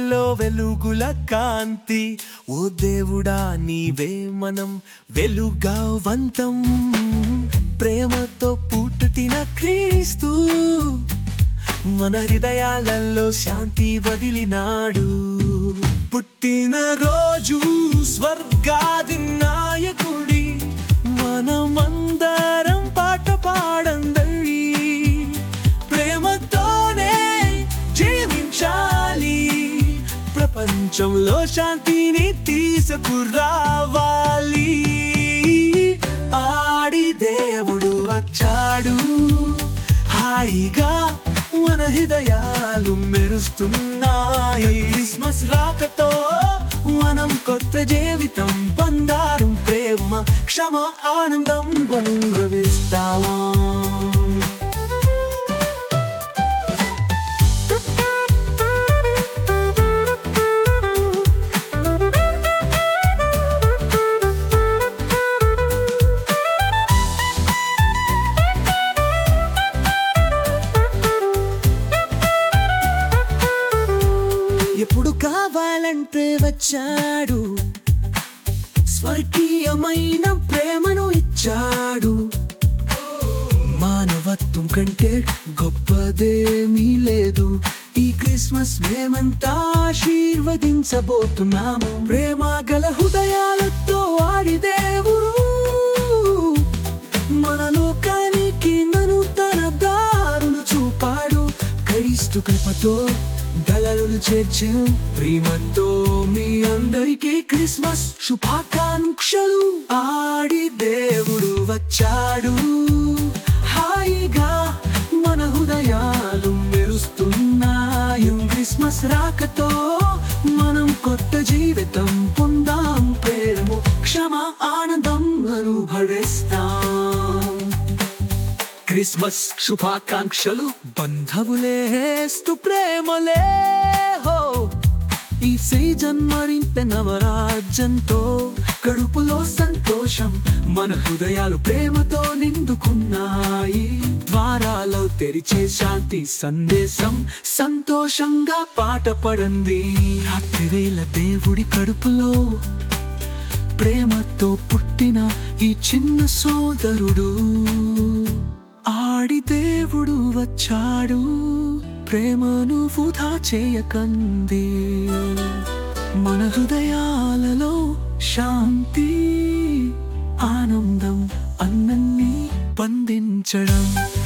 చీకటిలో వెలుగుల కాంతి. ఓ దేవుడా నీవే మనం వెలుగవంతం. ప్రేమతో పుట్టిన క్రీస్తు మన హృదయాలలో శాంతి వదిలినాడు. పుట్టిన రోజు స్వర్గాది నాయకుడి, మనమందరం పాట పాడండి. ప్రేమతోనే జీవించాలి, ప్రపంచంలో శాంతిని తీసుకురావాలి. ఆడి దేవుడు వచ్చాడు, హాయిగా మన హృదయాలు మెరుస్తున్నాయి. క్రిస్మస్ రాకతో మనం కొత్త జీవితం పొందారు. ప్రేమ, క్షమ, ఆనందం అనుభవిస్తాము. ఎప్పుడు కావాలంటే వచ్చాడు, స్వర్గీయమైన ప్రేమను ఇచ్చాడు. మానవత్వం కంటే గొప్పదేమీ లేదు. ఈ క్రిస్మస్ మేమంతా ఆశీర్వదించబోతున్నాము. ప్రేమ గల హృదయాలతో ఆడి దేవుడు మన లోకానికి నూతన దారులు చూపాడు. క్రీస్తు కృపతో దళాలను చేర్చే ప్రేమతో మీ అందరికీ క్రిస్మస్ శుభాకాంక్షలు. ఆడి దేవుడు వచ్చాడు, హాయిగా మన హృదయాలు మెరుస్తున్నాయి. క్రిస్మస్ రాకతో మనం కొత్త జీవితం పొందాం. ప్రేమ, క్షమ, ఆనందం అనుభవిస్తాం. క్రిస్మస్ శుభాకాంక్షలు. బంధువులేస్తూ ప్రేమలే హో, ఈ సీజన్ మరింత నవరాజ్యంతో. కడుపులో సంతోషం, మన హృదయాలు ప్రేమతో నిండుకున్నాయి. ద్వారాలో తెరిచే శాంతి సందేశం, సంతోషంగా పాట పడండి. రాత్రివేళ దేవుడి కడుపులో ప్రేమతో పుట్టిన ఈ చిన్న సోదరుడు. ఆడి దేవుడు వచ్చాడు, ప్రేమను వృధా చేయకండి. మన హృదయాలలో శాంతి, ఆనందం అన్నీ పండించడం.